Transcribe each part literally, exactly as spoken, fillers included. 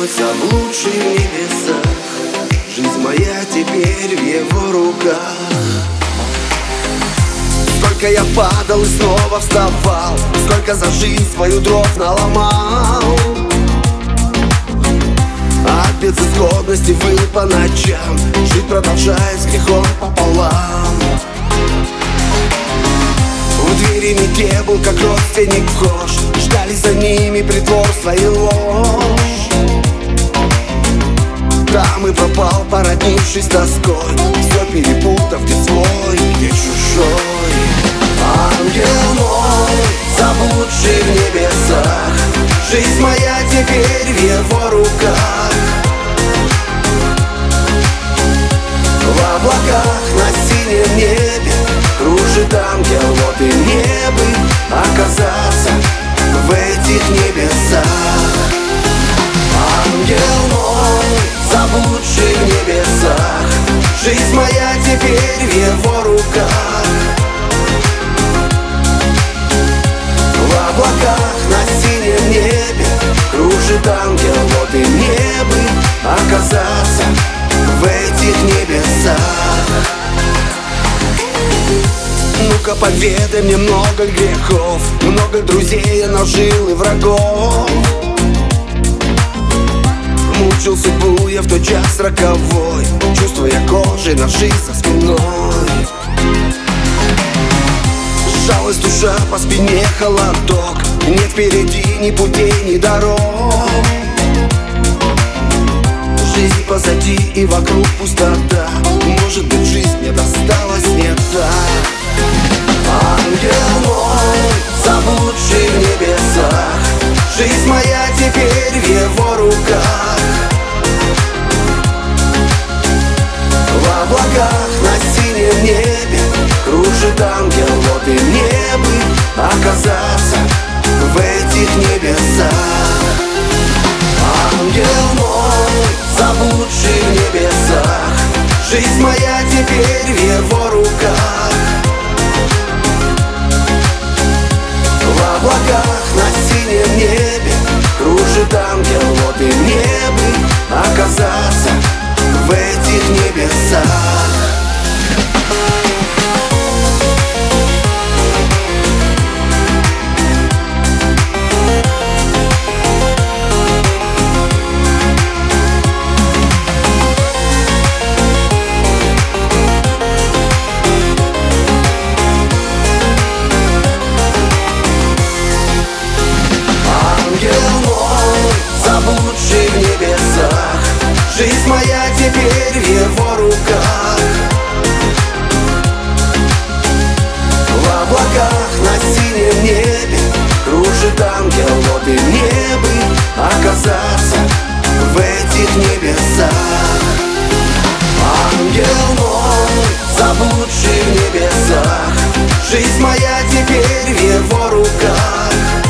мой заблудший в небесах. Жизнь моя теперь в его руках. Сколько я падал и снова вставал, сколько за жизнь свою дров наломал. От безысходности выл по ночам, жить продолжая с грехом пополам. В двери не был, как родственник вхож, ждали за ними притворство и ложь. Там и пропал, породнившись тоской, все перепутав, где свой, где чужой. Ангел мой, заблудший в небесах, жизнь моя теперь в его руках. В облаках на синем небе кружит ангел, вот и мне бы оказаться в этих небесах. Ангел мой, заблудший в небесах, жизнь моя теперь в его руках. В облаках на синем небе кружит ангел, вот и мне бы оказаться в этих небесах. Ну-ка поведай мне, много ли грехов, много ли друзей я нажил и врагов. Мучил судьбу я в тот час роковой, чувствуя кожей на жизнь за спиной. Сжалась душа, по спине холодок, нет впереди ни путей, ни дорог. Жизнь позади и вокруг пустота, может быть, жизнь мне досталась не так. Ангел мой, заблудший в небесах, жизнь моя теперь в его руках. В облаках на синем небе кружит ангел, вот и мне бы оказаться в этих небесах. Ангел мой, заблудший в небесах, жизнь моя теперь в его руках. В облаках на синем небе кружит ангел, вот и мне бы оказаться в этих небесах. Заблудший в небесах, жизнь моя теперь в его руках. В облаках на синем небе кружит ангел, вот и мне бы оказаться в этих небесах. Ангел мой, заблудший в небесах, жизнь моя теперь в его руках.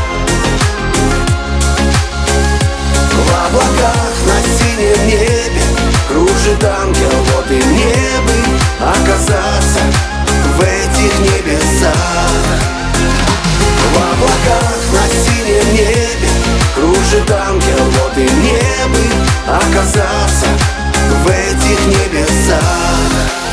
В облаках на синем небе кружит ангел, вот и мне бы оказаться в этих небесах. В облаках на синем небе кружит ангел, вот и мне бы оказаться в этих небесах.